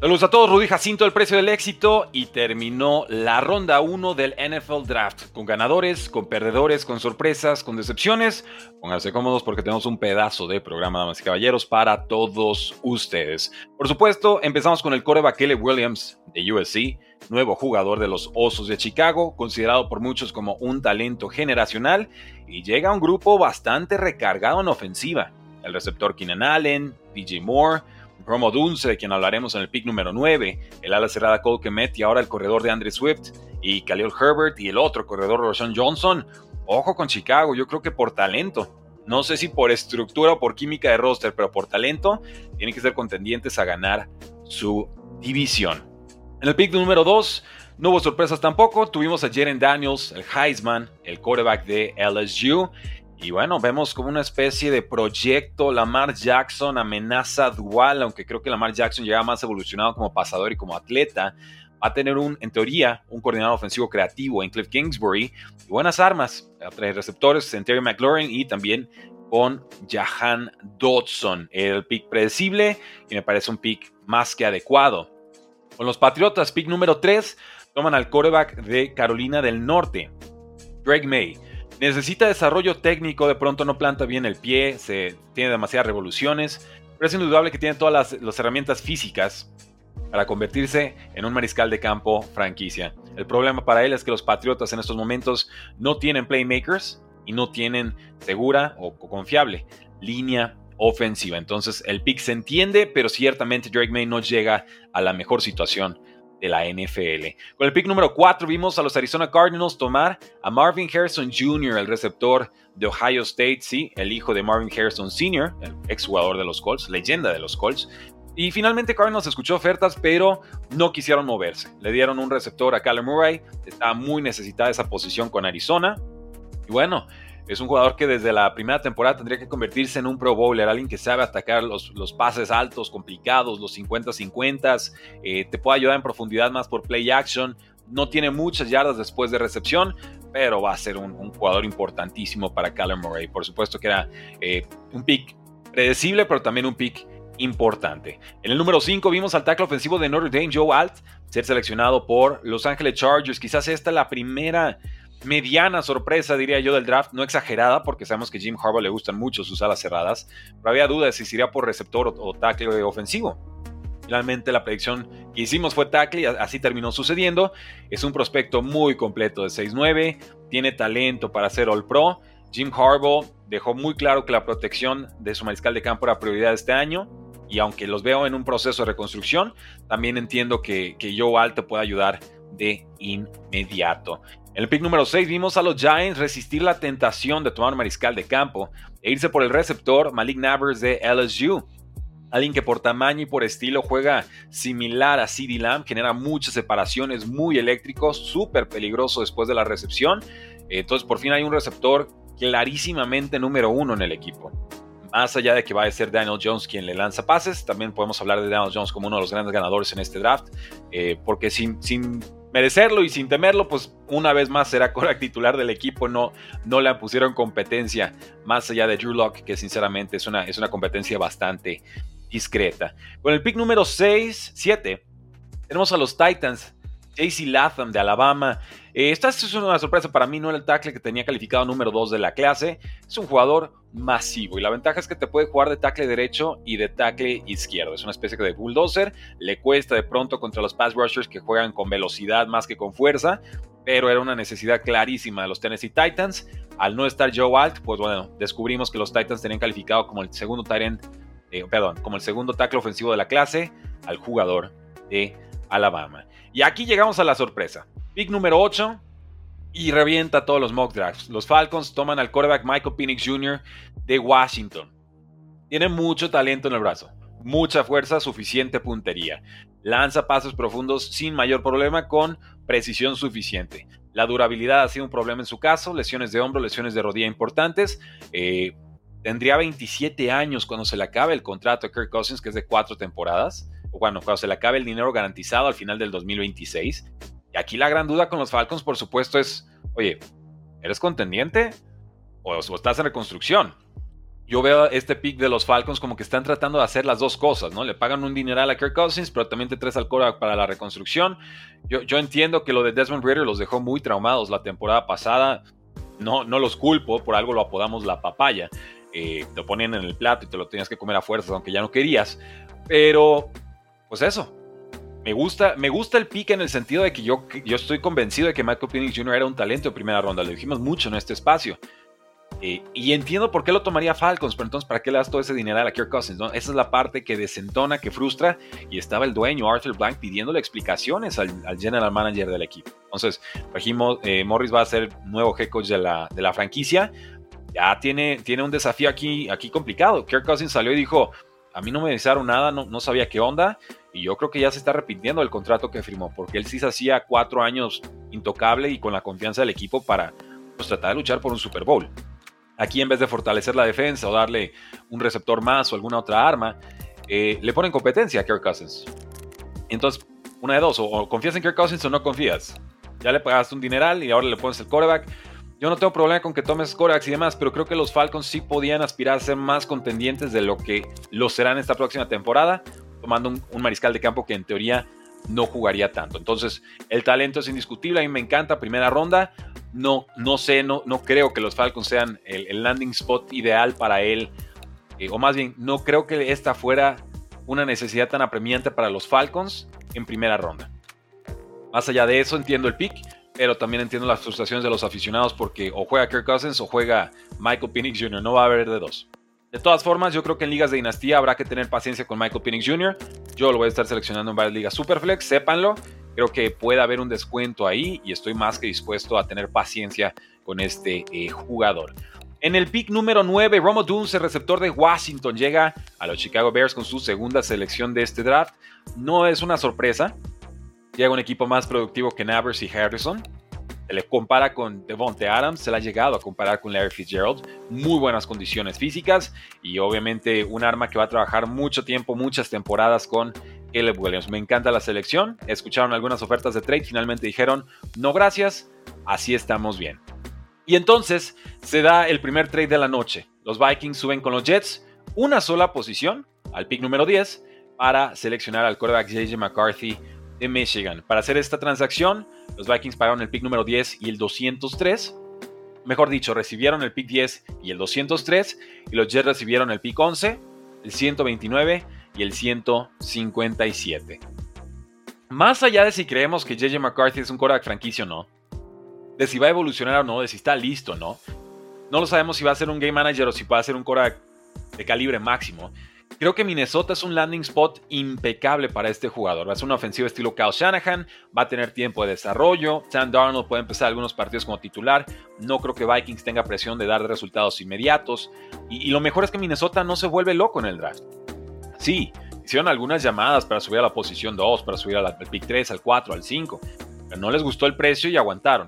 Saludos a todos, Rudy Jacinto, el precio del éxito, y terminó la ronda 1 del NFL Draft, con ganadores, con perdedores, con sorpresas, con decepciones. Pónganse cómodos porque tenemos un pedazo de programa, damas y caballeros, para todos ustedes. Por supuesto, empezamos con el quarterback Caleb Williams de USC, nuevo jugador de los Osos de Chicago, considerado por muchos como un talento generacional, y llega a un grupo bastante recargado en ofensiva. El receptor Keenan Allen, DJ Moore, Rome Odunze, de quien hablaremos en el pick número 9, el ala cerrada Cole Kmet y ahora el corredor de Andre Swift, y Khalil Herbert y el otro corredor Roschon Johnson. Ojo con Chicago, yo creo que por talento, no sé si por estructura o por química de roster, pero por talento tienen que ser contendientes a ganar su división. En el pick número 2 no hubo sorpresas tampoco, tuvimos a Jaren Daniels, el Heisman, el quarterback de LSU. Y bueno, vemos como una especie de proyecto Lamar Jackson, amenaza dual, aunque creo que Lamar Jackson llega más evolucionado como pasador y como atleta. Va a tener en teoría, un coordinador ofensivo creativo en Cliff Kingsbury y buenas armas, tres receptores, en Terry McLaurin y también con Jahan Dotson. El pick predecible y me parece un pick más que adecuado. Con los Patriotas, pick número 3, toman al quarterback de Carolina del Norte, Drake May. Necesita desarrollo técnico, de pronto no planta bien el pie, tiene demasiadas revoluciones, pero es indudable que tiene todas las herramientas físicas para convertirse en un mariscal de campo franquicia. El problema para él es que los Patriotas en estos momentos no tienen playmakers y no tienen segura o confiable línea ofensiva. Entonces el pick se entiende, pero ciertamente Drake May no llega a la mejor situación de la NFL. Con el pick número 4 vimos a los Arizona Cardinals tomar a Marvin Harrison Jr., el receptor de Ohio State, sí, el hijo de Marvin Harrison Sr., el exjugador de los Colts, leyenda de los Colts. Y finalmente Cardinals escuchó ofertas, pero no quisieron moverse. Le dieron un receptor a Kyler Murray, estaba muy necesitada esa posición con Arizona. Y bueno, es un jugador que desde la primera temporada tendría que convertirse en un Pro Bowler, alguien que sabe atacar los pases altos, complicados, los 50-50, te puede ayudar en profundidad más por play action, no tiene muchas yardas después de recepción, pero va a ser un jugador importantísimo para Kyler Murray. Por supuesto que era un pick predecible, pero también un pick importante. En el número 5 vimos al tackle ofensivo de Notre Dame, Joe Alt, ser seleccionado por Los Angeles Chargers. Quizás esta es la primera mediana sorpresa, diría yo, del draft, no exagerada, porque sabemos que a Jim Harbaugh le gustan mucho sus alas cerradas, pero había dudas de si sería por receptor o tackle ofensivo. Finalmente la predicción que hicimos fue tackle y así terminó sucediendo. Es un prospecto muy completo de 6'9", tiene talento para ser All Pro. Jim Harbaugh dejó muy claro que la protección de su mariscal de campo era prioridad este año, y aunque los veo en un proceso de reconstrucción, también entiendo que Joe Alt te puede ayudar de inmediato. En el pick número 6 vimos a los Giants resistir la tentación de tomar un mariscal de campo e irse por el receptor Malik Nabers de LSU. Alguien que por tamaño y por estilo juega similar a CeeDee Lamb, genera muchas separaciones, muy eléctrico, súper peligroso después de la recepción. Entonces por fin hay un receptor clarísimamente número 1 en el equipo. Más allá de que va a ser Daniel Jones quien le lanza pases, también podemos hablar de Daniel Jones como uno de los grandes ganadores en este draft, porque sin merecerlo y sin temerlo, pues una vez más será quarterback titular del equipo. No le pusieron competencia más allá de Drew Lock, que sinceramente es una competencia bastante discreta. Con el pick número 7 tenemos a los Titans, JC Latham de Alabama. Esta es una sorpresa para mí, no era el tackle que tenía calificado número 2 de la clase. Es un jugador masivo y la ventaja es que te puede jugar de tackle derecho y de tackle izquierdo. Es una especie de bulldozer, le cuesta de pronto contra los pass rushers que juegan con velocidad más que con fuerza, pero era una necesidad clarísima de los Tennessee Titans. Al no estar Joe Alt, pues bueno, descubrimos que los Titans tenían calificado como el segundo como el segundo tackle ofensivo de la clase al jugador de Alabama. Y aquí llegamos a la sorpresa. Pick número 8 y revienta todos los mock drafts. Los Falcons toman al quarterback Michael Penix Jr. de Washington. Tiene mucho talento en el brazo, mucha fuerza, suficiente puntería. Lanza pases profundos sin mayor problema, con precisión suficiente. La durabilidad ha sido un problema en su caso, lesiones de hombro, lesiones de rodilla importantes. Tendría 27 años cuando se le acabe el contrato a Kirk Cousins, que es de 4 temporadas. Bueno, cuando se le acabe el dinero garantizado al final del 2026. Y aquí la gran duda con los Falcons, por supuesto, es, oye, ¿eres contendiente o estás en reconstrucción? yo veo este pick de los Falcons como que están tratando de hacer las dos cosas, ¿no? Le pagan un dineral a Kirk Cousins, pero también te traes al quarterback para la reconstrucción. Yo entiendo que lo de Desmond Ridder los dejó muy traumados la temporada pasada. No los culpo, por algo lo apodamos la papaya. Te ponían en el plato y te lo tenías que comer a fuerzas, aunque ya no querías. Pero, pues eso. Me gusta el pick en el sentido de que yo estoy convencido de que Michael Penix Jr. era un talento de primera ronda. Lo dijimos mucho en este espacio. Y entiendo por qué lo tomaría Falcons, pero entonces, ¿para qué le das todo ese dinero a Kirk Cousins? ¿No? Esa es la parte que desentona, que frustra, y estaba el dueño, Arthur Blank, pidiéndole explicaciones al general manager del equipo. Entonces, Morris va a ser nuevo head coach de la franquicia. Ya tiene un desafío aquí complicado. Kirk Cousins salió y dijo, a mí no me avisaron nada, no sabía qué onda, y yo creo que ya se está arrepintiendo del contrato que firmó, porque él sí se hacía 4 años intocable y con la confianza del equipo para pues, tratar de luchar por un Super Bowl. Aquí, en vez de fortalecer la defensa o darle un receptor más o alguna otra arma, le ponen competencia a Kirk Cousins. Entonces, una de dos, o confías en Kirk Cousins o no confías. Ya le pagaste un dineral y ahora le pones el quarterback. Yo no tengo problema con que tomes quarterbacks y demás, pero creo que los Falcons sí podían aspirar a ser más contendientes de lo que lo serán esta próxima temporada, tomando un mariscal de campo que en teoría no jugaría tanto. Entonces, el talento es indiscutible, a mí me encanta, primera ronda. No creo que los Falcons sean el landing spot ideal para él, o más bien, no creo que esta fuera una necesidad tan apremiante para los Falcons en primera ronda. Más allá de eso, entiendo el pick, pero también entiendo las frustraciones de los aficionados porque o juega Kirk Cousins o juega Michael Penix Jr., no va a haber de dos. De todas formas, yo creo que en ligas de dinastía habrá que tener paciencia con Michael Penix Jr. Yo lo voy a estar seleccionando en varias ligas Superflex, sépanlo. Creo que puede haber un descuento ahí y estoy más que dispuesto a tener paciencia con este jugador. En el pick número 9, Rome Odunze, receptor de Washington, llega a los Chicago Bears con su segunda selección de este draft. No es una sorpresa. Llega un equipo más productivo que Nabers y Harrison. Se le compara con Devontae Adams, se le ha llegado a comparar con Larry Fitzgerald. Muy buenas condiciones físicas y obviamente un arma que va a trabajar mucho tiempo, muchas temporadas con Caleb Williams. Me encanta la selección. Escucharon algunas ofertas de trade, finalmente dijeron no gracias, así estamos bien. Y entonces se da el primer trade de la noche. Los Vikings suben con los Jets una sola posición al pick número 10 para seleccionar al quarterback J.J. McCarthy de Michigan. Para hacer esta transacción, los Vikings pagaron el pick número 10 y el 203. Mejor dicho, recibieron el pick 10 y el 203, y los Jets recibieron el pick 11, el 129 y el 157. Más allá de si creemos que J.J. McCarthy es un quarterback franquicia o no, de si va a evolucionar o no, de si está listo o no, no lo sabemos si va a ser un game manager o si va a ser un quarterback de calibre máximo. Creo que Minnesota es un landing spot impecable para este jugador. Va a ser una ofensiva estilo Kyle Shanahan, va a tener tiempo de desarrollo. Sam Darnold puede empezar algunos partidos como titular. No creo que Vikings tenga presión de dar resultados inmediatos. Y lo mejor es que Minnesota no se vuelve loco en el draft. Sí, hicieron algunas llamadas para subir a la posición 2, para subir al pick 3, al 4, al 5. Pero no les gustó el precio y aguantaron.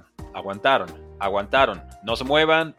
No se muevan.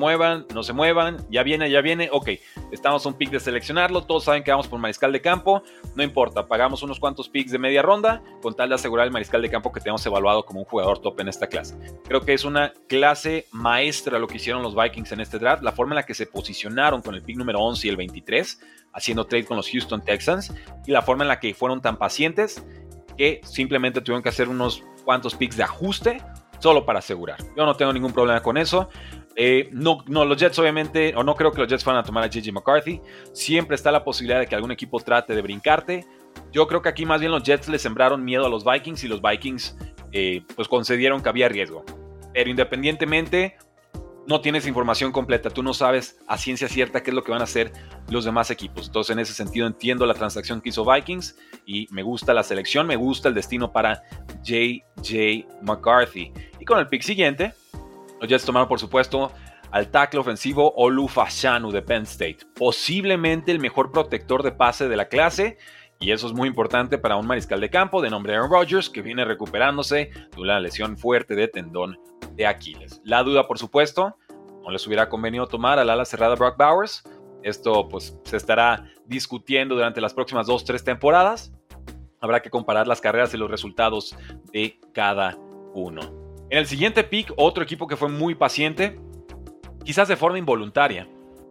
Ya viene. Ok, estamos a un pick de seleccionarlo. Todos saben que vamos por mariscal de campo. No importa, pagamos unos cuantos picks de media ronda con tal de asegurar el mariscal de campo que tenemos evaluado como un jugador top en esta clase. Creo que es una clase maestra lo que hicieron los Vikings en este draft. La forma en la que se posicionaron con el pick número 11 y el 23, haciendo trade con los Houston Texans. Y la forma en la que fueron tan pacientes que simplemente tuvieron que hacer unos cuantos picks de ajuste solo para asegurar. Yo no tengo ningún problema con eso. Los Jets obviamente, o no creo que los Jets van a tomar a J.J. McCarthy. Siempre está la posibilidad de que algún equipo trate de brincarte. Yo creo que aquí más bien los Jets le sembraron miedo a los Vikings y los Vikings pues concedieron que había riesgo. Pero independientemente, no tienes información completa. Tú no sabes a ciencia cierta qué es lo que van a hacer los demás equipos. Entonces, en ese sentido, entiendo la transacción que hizo Vikings y me gusta la selección, me gusta el destino para J.J. McCarthy. Y con el pick siguiente, los Jets tomaron, por supuesto, al tackle ofensivo Olu Fashanu de Penn State. Posiblemente el mejor protector de pase de la clase. Y eso es muy importante para un mariscal de campo de nombre Aaron Rodgers, que viene recuperándose de una lesión fuerte de tendón de Aquiles. La duda, por supuesto, no les hubiera convenido tomar al ala cerrada Brock Bowers. Esto pues se estará discutiendo durante las próximas 2-3 temporadas. Habrá que comparar las carreras y los resultados de cada uno. En el siguiente pick, otro equipo que fue muy paciente, quizás de forma involuntaria,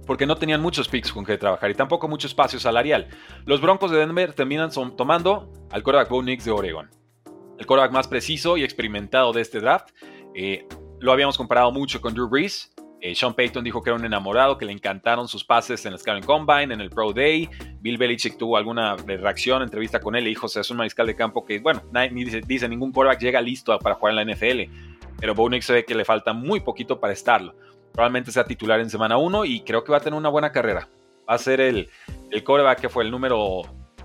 porque no tenían muchos picks con que trabajar y tampoco mucho espacio salarial. Los Broncos de Denver terminan tomando al quarterback Bo Nix de Oregon, el quarterback más preciso y experimentado de este draft. Lo habíamos comparado mucho con Drew Brees. Sean Payton dijo que era un enamorado, que le encantaron sus pases en el Scouting Combine, en el Pro Day. Bill Belichick tuvo alguna reacción, entrevista con él, y dijo, o sea, es un mariscal de campo que, bueno, dice, ningún quarterback llega listo para jugar en la NFL, pero Bo Nix se ve que le falta muy poquito para estarlo. Probablemente sea titular en semana 1 y creo que va a tener una buena carrera. Va a ser el quarterback que fue el número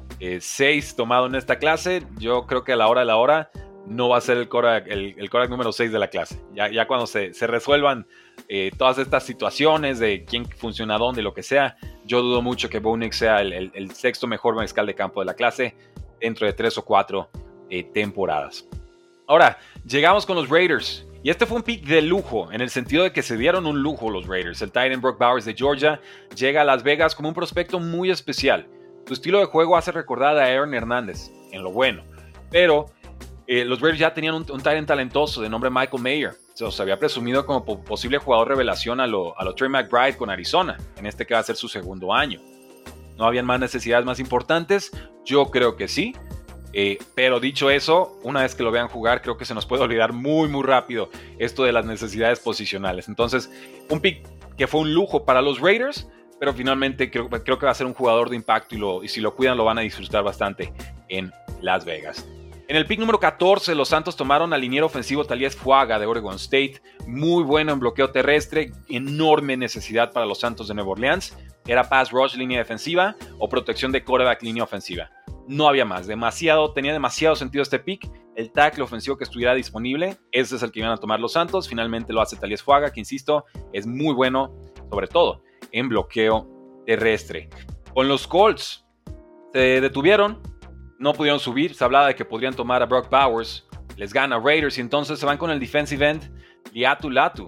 6 tomado en esta clase. Yo creo que a la hora de la hora no va a ser el quarterback número 6 de la clase. Ya cuando se resuelvan todas estas situaciones de quién funciona dónde y lo que sea, yo dudo mucho que Bo Nix sea el sexto mejor mariscal de campo de la clase dentro de 3 o 4 temporadas. Ahora, llegamos con los Raiders. Y este fue un pick de lujo, en el sentido de que se dieron un lujo los Raiders. El tight end Brock Bowers de Georgia llega a Las Vegas como un prospecto muy especial. Su estilo de juego hace recordar a Aaron Hernández, en lo bueno. Pero los Raiders ya tenían un tight end talentoso de nombre Michael Mayer. Se había presumido como posible jugador revelación a lo Trey McBride con Arizona, en este que va a ser su segundo año. ¿No habían más necesidades más importantes? Yo creo que sí. Pero dicho eso, una vez que lo vean jugar, creo que se nos puede olvidar muy muy rápido esto de las necesidades posicionales. Entonces, un pick que fue un lujo para los Raiders, pero finalmente creo que va a ser un jugador de impacto y si lo cuidan lo van a disfrutar bastante en Las Vegas. En el pick número 14, los Santos tomaron al liniero ofensivo Taliese Fuaga de Oregon State, muy bueno en bloqueo terrestre, enorme necesidad para los Santos de Nueva Orleans. Era pass rush, línea defensiva o protección de quarterback, línea ofensiva. No había más, tenía demasiado sentido este pick. El tackle ofensivo que estuviera disponible, ese es el que iban a tomar los Santos. Finalmente lo hace Taliese Fuaga, que insisto, es muy bueno, sobre todo en bloqueo terrestre. Con los Colts se detuvieron, no pudieron subir. Se hablaba de que podrían tomar a Brock Bowers, les gana Raiders y entonces se van con el defensive end Laiatu Latu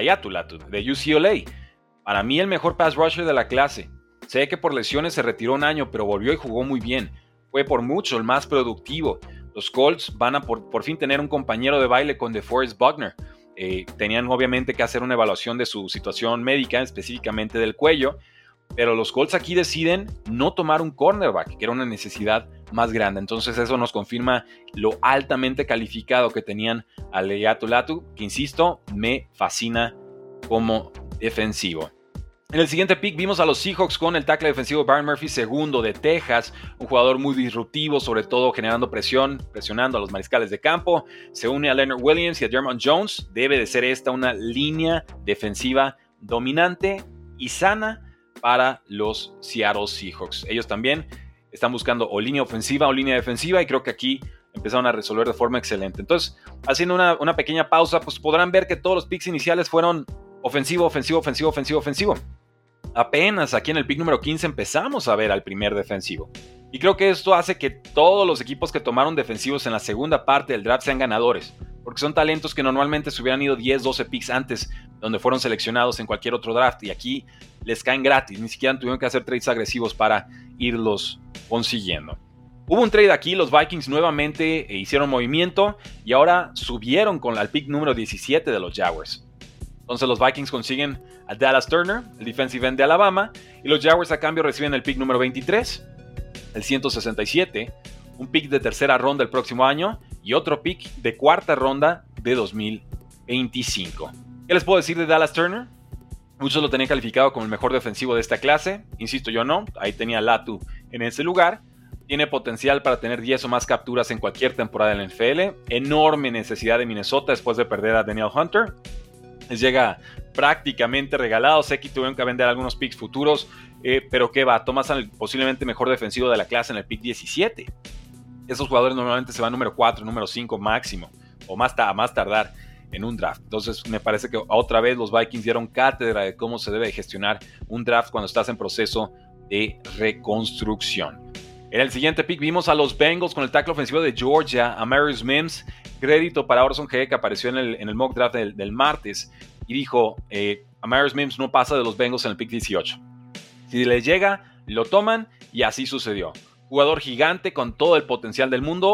de UCLA. Para mí el mejor pass rusher de la clase. Sé que por lesiones se retiró un año, pero volvió y jugó muy bien. Fue por mucho el más productivo. Los Colts van a por fin tener un compañero de baile con DeForest Buckner. Tenían obviamente que hacer una evaluación de su situación médica, específicamente del cuello, pero los Colts aquí deciden no tomar un cornerback, que era una necesidad más grande. Entonces eso nos confirma lo altamente calificado que tenían a Laiatu Latu, que insisto, me fascina como defensivo. En el siguiente pick vimos a los Seahawks con el tackle defensivo Byron Murphy II de Texas, un jugador muy disruptivo, sobre todo generando presionando a los mariscales de campo. Se une a Leonard Williams y a Jermon Jones. Debe de ser esta una línea defensiva dominante y sana para los Seattle Seahawks. Ellos también están buscando o línea ofensiva o línea defensiva y creo que aquí empezaron a resolver de forma excelente. Entonces, haciendo una pequeña pausa, pues podrán ver que todos los picks iniciales fueron ofensivo. Apenas aquí en el pick número 15 empezamos a ver al primer defensivo. Y creo que esto hace que todos los equipos que tomaron defensivos en la segunda parte del draft sean ganadores, porque son talentos que normalmente se hubieran ido 10, 12 picks antes, donde fueron seleccionados en cualquier otro draft, y aquí les caen gratis, ni siquiera tuvieron que hacer trades agresivos para irlos consiguiendo. Hubo un trade aquí, los Vikings nuevamente hicieron movimiento y ahora subieron al pick número 17 de los Jaguars. Entonces los Vikings consiguen a Dallas Turner, el defensive end de Alabama, y los Jaguars a cambio reciben el pick número 23, el 167, un pick de tercera ronda el próximo año y otro pick de cuarta ronda de 2025. ¿Qué les puedo decir de Dallas Turner? Muchos lo tenían calificado como el mejor defensivo de esta clase, insisto yo no, ahí tenía Latu en ese lugar. Tiene potencial para tener 10 o más capturas en cualquier temporada en la NFL, enorme necesidad de Minnesota después de perder a Danielle Hunter. Les llega prácticamente regalado. Sé que tuvieron que vender algunos picks futuros, pero ¿qué va? Tomas al posiblemente mejor defensivo de la clase en el pick 17. Esos jugadores normalmente se van número 4, número 5 máximo, o más tardar en un draft. Entonces me parece que otra vez los Vikings dieron cátedra de cómo se debe gestionar un draft cuando estás en proceso de reconstrucción. En el siguiente pick vimos a los Bengals con el tackle ofensivo de Georgia, Amarius Mims. Crédito para Orson G, que apareció en el mock draft del martes y dijo, Amarius Mims no pasa de los Bengals en el pick 18. Si les llega, lo toman y así sucedió. Jugador gigante con todo el potencial del mundo,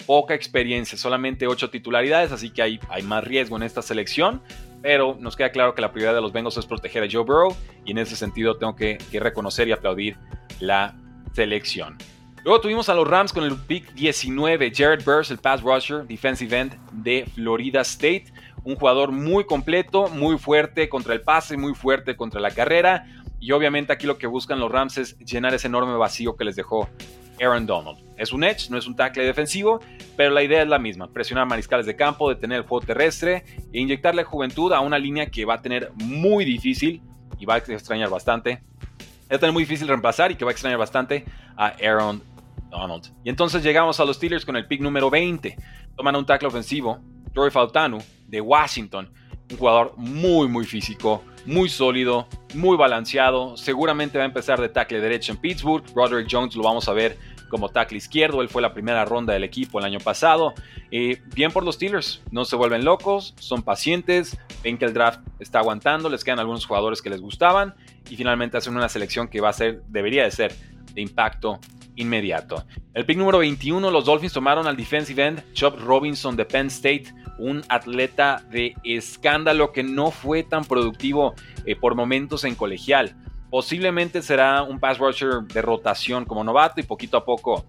poca experiencia, solamente 8 titularidades, así que hay más riesgo en esta selección, pero nos queda claro que la prioridad de los Bengals es proteger a Joe Burrow, y en ese sentido tengo que reconocer y aplaudir la selección. Luego tuvimos a los Rams con el pick 19, Jared Verse, el pass rusher, defensive end de Florida State, un jugador muy completo, muy fuerte contra el pase, muy fuerte contra la carrera, y obviamente aquí lo que buscan los Rams es llenar ese enorme vacío que les dejó Aaron Donald. Es un edge, no es un tackle defensivo, pero la idea es la misma: presionar mariscales de campo, detener el juego terrestre e inyectarle juventud a una línea que va a tener muy difícil y va a extrañar bastante. Va a tener muy difícil reemplazar y que va a extrañar bastante a Aaron Donald. Y entonces llegamos a los Steelers con el pick número 20. Toman un tackle ofensivo, Joey Fautanu, de Washington. Un jugador muy físico, muy sólido, muy balanceado. Seguramente va a empezar de tackle derecho en Pittsburgh. Broderick Jones lo vamos a ver como tackle izquierdo. Él fue la primera ronda del equipo el año pasado. Bien por los Steelers. No se vuelven locos, son pacientes. Ven que el draft está aguantando. Les quedan algunos jugadores que les gustaban. Y finalmente hacen una selección que debería de ser de impacto inmediato. El pick número 21, los Dolphins tomaron al defensive end Chubb Robinson de Penn State, un atleta de escándalo que no fue tan productivo por momentos en colegial. Posiblemente será un pass rusher de rotación como novato y poquito a poco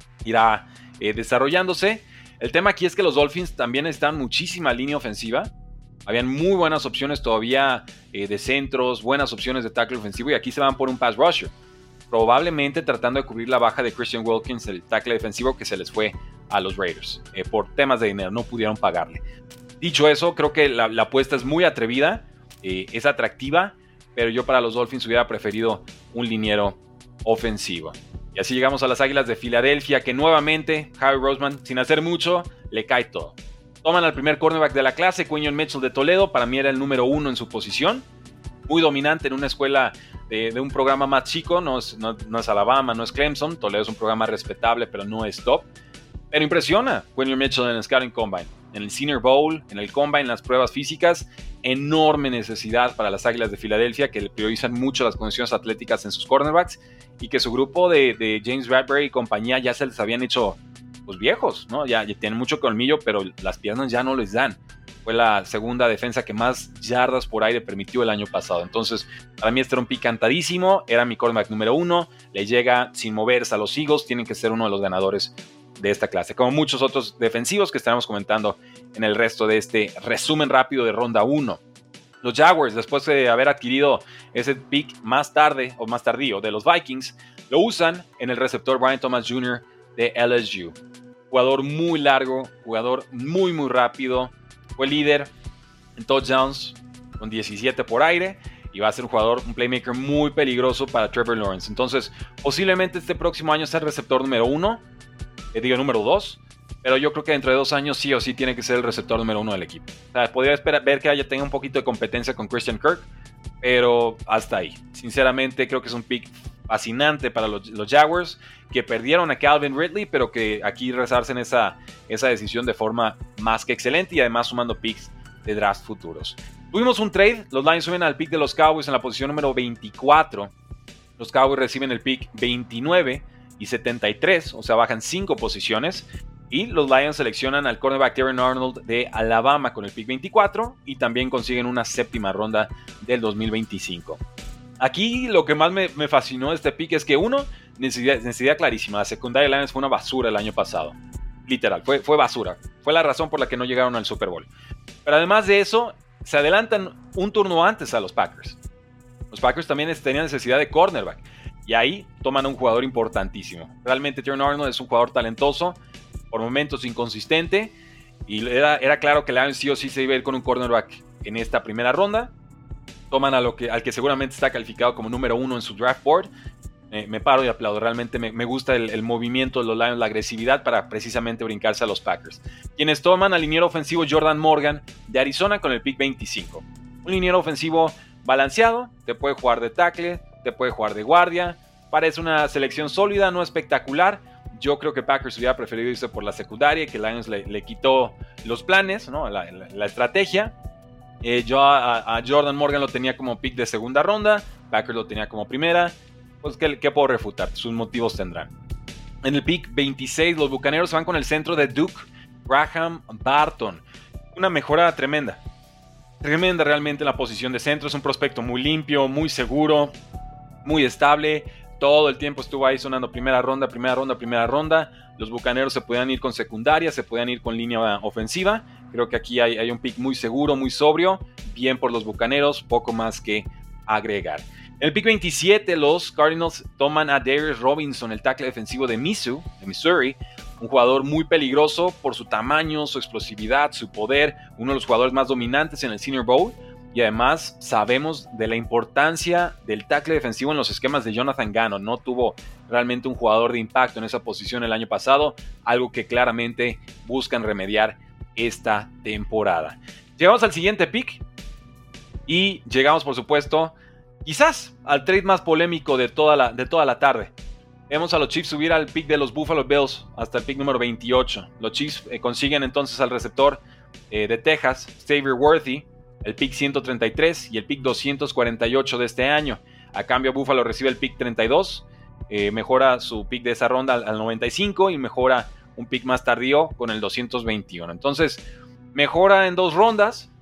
irá desarrollándose. El tema aquí es que los Dolphins también están muchísima línea ofensiva. Habían muy buenas opciones todavía de centros, buenas opciones de tackle ofensivo, y aquí se van por un pass rusher, probablemente tratando de cubrir la baja de Christian Wilkins, el tackle defensivo que se les fue a los Raiders. Por temas de dinero, no pudieron pagarle. Dicho eso, creo que la apuesta es muy atrevida, es atractiva, pero yo para los Dolphins hubiera preferido un liniero ofensivo. Y así llegamos a las Águilas de Filadelfia, que nuevamente Harry Roseman, sin hacer mucho, le cae todo. Toman al primer cornerback de la clase, Quinyon Mitchell de Toledo. Para mí era el número 1 en su posición. Muy dominante en una escuela de un programa más chico. No es Alabama, no es Clemson. Toledo es un programa respetable, pero no es top. Pero impresiona Quinyon Mitchell en el Scouting Combine, en el Senior Bowl, en el Combine, en las pruebas físicas. Enorme necesidad para las Águilas de Filadelfia, que le priorizan mucho las condiciones atléticas en sus cornerbacks, y que su grupo de James Bradbury y compañía ya se les habían hecho pues viejos, ¿no? Ya tienen mucho colmillo, pero las piernas ya no les dan. Fue la segunda defensa que más yardas por aire permitió el año pasado. Entonces, para mí este era un pick cantadísimo. Era mi cornerback número 1. Le llega sin moverse a los Eagles. Tienen que ser uno de los ganadores de esta clase, como muchos otros defensivos que estaremos comentando en el resto de este resumen rápido de ronda 1. Los Jaguars, después de haber adquirido ese pick más tarde o más tardío de los Vikings, lo usan en el receptor Brian Thomas Jr. de LSU. Jugador muy largo, jugador muy rápido. Fue líder en touchdowns con 17 por aire y va a ser un playmaker muy peligroso para Trevor Lawrence. Entonces, posiblemente este próximo año sea el receptor número 1, número 2, pero yo creo que dentro de 2 años sí o sí tiene que ser el receptor número 1 del equipo. O sea, podría ver que tenga un poquito de competencia con Christian Kirk, pero hasta ahí. Sinceramente, creo que es un pick fascinante para los Jaguars, que perdieron a Calvin Ridley, pero que aquí resarcen esa decisión de forma más que excelente, y además sumando picks de draft futuros. Tuvimos un trade, los Lions suben al pick de los Cowboys en la posición número 24, los Cowboys reciben el pick 29 y 73, o sea bajan 5 posiciones, y los Lions seleccionan al cornerback Terry Arnold de Alabama con el pick 24, y también consiguen una séptima ronda del 2025. Aquí lo que más me fascinó de este pick es que necesidad clarísima. La secundaria de Lions fue una basura el año pasado. Literal, fue basura. Fue la razón por la que no llegaron al Super Bowl. Pero además de eso, se adelantan un turno antes a los Packers. Los Packers también tenían necesidad de cornerback, y ahí toman a un jugador importantísimo. Realmente Terry Arnold es un jugador talentoso, por momentos inconsistente, y era claro que Lions sí o sí se iba a ir con un cornerback en esta primera ronda. Toman al que seguramente está calificado como número 1 en su draft board. Me paro y aplaudo. Realmente me gusta el movimiento de los Lions, la agresividad para precisamente brincarse a los Packers. Quienes toman al liniero ofensivo Jordan Morgan de Arizona con el pick 25. Un liniero ofensivo balanceado, te puede jugar de tackle, te puede jugar de guardia. Parece una selección sólida, no espectacular. Yo creo que Packers hubiera preferido irse por la secundaria, que Lions le quitó los planes, ¿no? la estrategia. Yo a Jordan Morgan lo tenía como pick de segunda ronda, Packers lo tenía como primera. Pues ¿qué puedo refutar? Sus motivos tendrán. En el pick 26, los Bucaneros van con el centro de Duke Graham Barton. Una mejora tremenda. Tremenda realmente en la posición de centro. Es un prospecto muy limpio, muy seguro, muy estable. Todo el tiempo estuvo ahí sonando primera ronda. Los Bucaneros se podían ir con secundaria, se podían ir con línea ofensiva. Creo que aquí hay un pick muy seguro, muy sobrio. Bien por los Bucaneros, poco más que agregar. En el pick 27, los Cardinals toman a Darius Robinson, el tackle defensivo de Missouri. Un jugador muy peligroso por su tamaño, su explosividad, su poder. Uno de los jugadores más dominantes en el Senior Bowl. Y además sabemos de la importancia del tackle defensivo en los esquemas de Jonathan Gannon. No tuvo realmente un jugador de impacto en esa posición el año pasado. Algo que claramente buscan remediar esta temporada. Llegamos al siguiente pick. Y llegamos, por supuesto, quizás al trade más polémico de toda la tarde. Vemos a los Chiefs subir al pick de los Buffalo Bills hasta el pick número 28. Los Chiefs consiguen entonces al receptor de Texas, Xavier Worthy, el pick 133 y el pick 248 de este año. A cambio, Buffalo recibe el pick 32, mejora su pick de esa ronda al 95 y mejora un pick más tardío con el 221. Entonces, mejora en 2 rondas,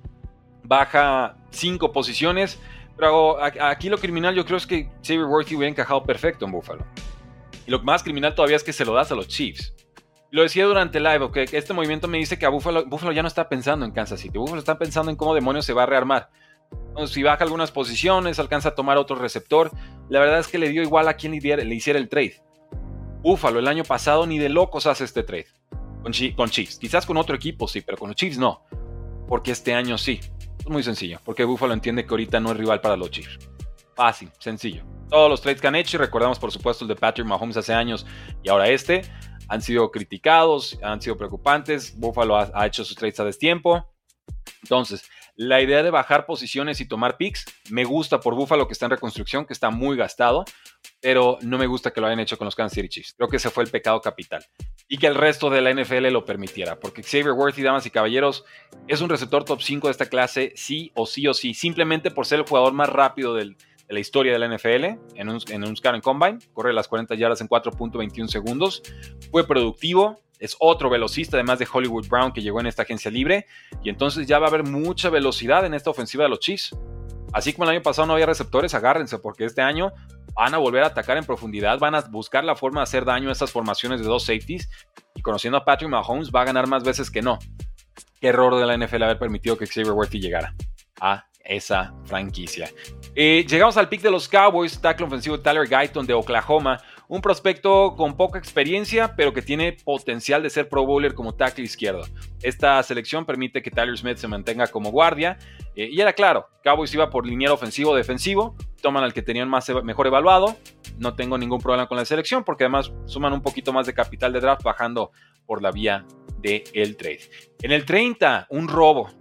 baja 5 posiciones, pero aquí lo criminal yo creo es que Xavier Worthy hubiera encajado perfecto en Buffalo. Y lo más criminal todavía es que se lo das a los Chiefs. Lo decía durante el live, que este movimiento me dice que a Buffalo ya no está pensando en Kansas City. Buffalo está pensando en cómo demonios se va a rearmar. Entonces, si baja algunas posiciones, alcanza a tomar otro receptor. La verdad es que le dio igual a quien le hiciera el trade. Buffalo el año pasado ni de locos hace este trade con Chiefs. Quizás con otro equipo sí, pero con los Chiefs no. Porque este año sí. Es muy sencillo, porque Buffalo entiende que ahorita no es rival para los Chiefs. Fácil, sencillo. Todos los trades que han hecho, y recordamos por supuesto el de Patrick Mahomes hace años y ahora han sido criticados, han sido preocupantes. Buffalo ha hecho sus trades a destiempo. Entonces, la idea de bajar posiciones y tomar picks me gusta por Buffalo, que está en reconstrucción, que está muy gastado, pero no me gusta que lo hayan hecho con los Kansas City Chiefs. Creo que ese fue el pecado capital. Y que el resto de la NFL lo permitiera, porque Xavier Worthy, damas y caballeros, es un receptor top 5 de esta clase, sí o sí, simplemente por ser el jugador más rápido de la historia de la NFL en un Scouting Combine. Corre las 40 yardas en 4.21 segundos. Fue productivo. Es otro velocista, además de Hollywood Brown, que llegó en esta agencia libre. Y entonces ya va a haber mucha velocidad en esta ofensiva de los Chiefs. Así como el año pasado no había receptores, agárrense, porque este año van a volver a atacar en profundidad. Van a buscar la forma de hacer daño a estas formaciones de 2 safeties. Y conociendo a Patrick Mahomes, va a ganar más veces que no. Qué error de la NFL haber permitido que Xavier Worthy llegara a esa franquicia. Llegamos al pick de los Cowboys, tackle ofensivo Tyler Guyton de Oklahoma, un prospecto con poca experiencia, pero que tiene potencial de ser Pro Bowler como tackle izquierdo. Esta selección permite que Tyler Smith se mantenga como guardia, y era claro, Cowboys iba por liniero ofensivo o defensivo, toman al que tenían mejor evaluado. No tengo ningún problema con la selección, porque además suman un poquito más de capital de draft bajando por la vía del trade. En el 30, un robo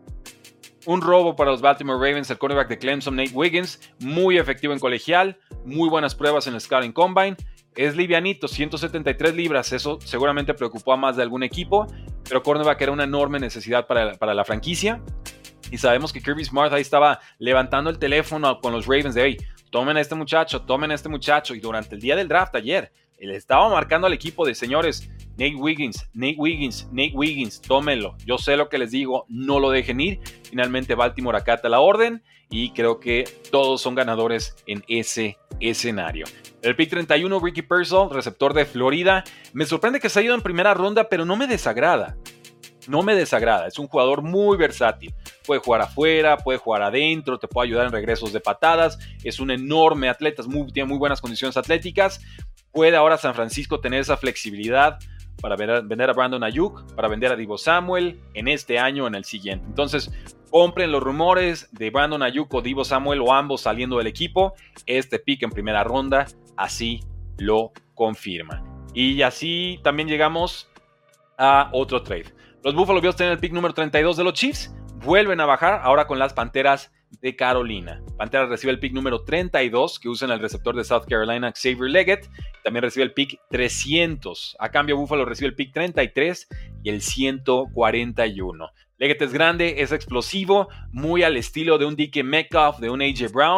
para los Baltimore Ravens, el cornerback de Clemson, Nate Wiggins, muy efectivo en colegial, muy buenas pruebas en el Scouting Combine, es livianito, 173 libras, eso seguramente preocupó a más de algún equipo, pero cornerback era una enorme necesidad para la franquicia, y sabemos que Kirby Smart ahí estaba levantando el teléfono con los Ravens de, hey, tomen a este muchacho, y durante el día del draft ayer, él estaba marcando al equipo de, señores, Nate Wiggins, tómenlo. Yo sé lo que les digo, no lo dejen ir. Finalmente Baltimore acata la orden y creo que todos son ganadores en ese escenario. El pick 31, Ricky Pearsall, receptor de Florida. Me sorprende que se haya ido en primera ronda, pero no me desagrada. Es un jugador muy versátil. Puede jugar afuera, puede jugar adentro, te puede ayudar en regresos de patadas. Es un enorme atleta, tiene muy buenas condiciones atléticas. Puede ahora San Francisco tener esa flexibilidad para vender a Brandon Ayuk, para vender a Deebo Samuel en este año o en el siguiente. Entonces, compren los rumores de Brandon Ayuk o Deebo Samuel o ambos saliendo del equipo. Este pick en primera ronda así lo confirma. Y así también llegamos a otro trade. Los Buffalo Bills tienen el pick número 32 de los Chiefs. Vuelven a bajar ahora con las Panteras de Carolina. Panteras recibe el pick número 32 que usan el receptor de South Carolina, Xavier Leggett. También recibe el pick 300. A cambio, Buffalo recibe el pick 33 y el 141. Leggett es grande, es explosivo, muy al estilo de un DK Metcalf, de un AJ Brown.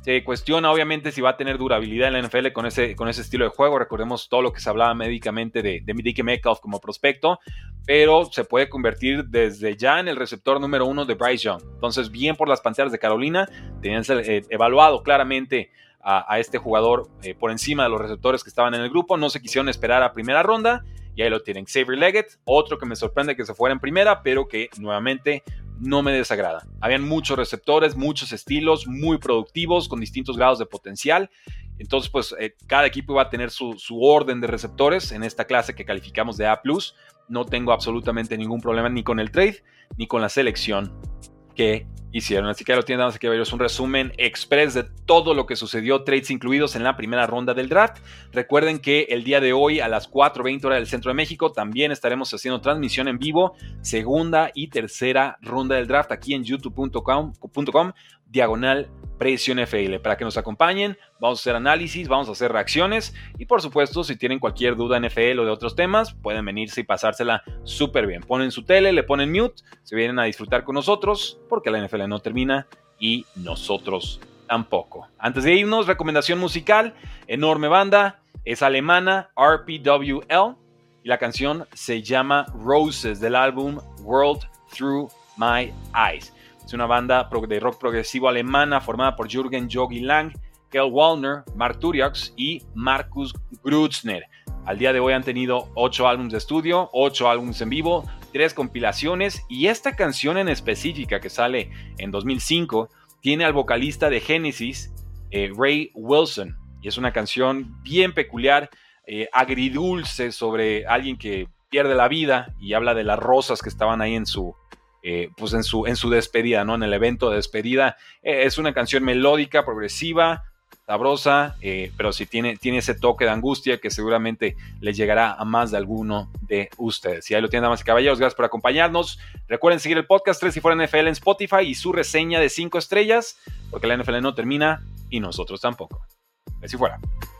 Se cuestiona obviamente si va a tener durabilidad en la NFL con ese estilo de juego. Recordemos todo lo que se hablaba médicamente de DK Metcalf como prospecto, pero se puede convertir desde ya en el receptor número 1 de Bryce Young. Entonces, bien por las Panteras de Carolina, tenían evaluado claramente a este jugador por encima de los receptores que estaban en el grupo. No se quisieron esperar a primera ronda y ahí lo tienen. Xavier Leggett, otro que me sorprende que se fuera en primera, pero que nuevamente no me desagrada. Habían muchos receptores, muchos estilos, muy productivos, con distintos grados de potencial. Entonces, pues cada equipo iba a tener su orden de receptores en esta clase que calificamos de A+. No tengo absolutamente ningún problema ni con el trade, ni con la selección que hicieron. Así que ahí lo tienen, damas y caballeros, un resumen express de todo lo que sucedió, trades incluidos en la primera ronda del draft. Recuerden que el día de hoy a las 4:20 hora del Centro de México también estaremos haciendo transmisión en vivo, segunda y tercera ronda del draft aquí en youtube.com/Precio NFL. Para que nos acompañen, vamos a hacer análisis, vamos a hacer reacciones y por supuesto si tienen cualquier duda NFL o de otros temas, pueden venirse y pasársela súper bien. Ponen su tele, le ponen mute, se vienen a disfrutar con nosotros porque la NFL no termina y nosotros tampoco. Antes de irnos, recomendación musical, enorme banda, es alemana, RPWL, y la canción se llama Roses del álbum World Through My Eyes. Es una banda de rock progresivo alemana formada por Jürgen Jogi Lang, Kel Wallner, Mark Turiox y Markus Grutzner. Al día de hoy han tenido 8 álbumes de estudio, 8 álbumes en vivo, 3 compilaciones y esta canción en específica que sale en 2005 tiene al vocalista de Genesis, Ray Wilson. Y es una canción bien peculiar, agridulce sobre alguien que pierde la vida y habla de las rosas que estaban ahí en su despedida, ¿no? En el evento de despedida. Es una canción melódica, progresiva, sabrosa, pero sí tiene ese toque de angustia que seguramente les llegará a más de alguno de ustedes. Y ahí lo tienen, damas y caballeros, gracias por acompañarnos. Recuerden seguir el podcast 3 y fuera NFL en Spotify y su reseña de 5 estrellas, porque la NFL no termina y nosotros tampoco. 3 y fuera.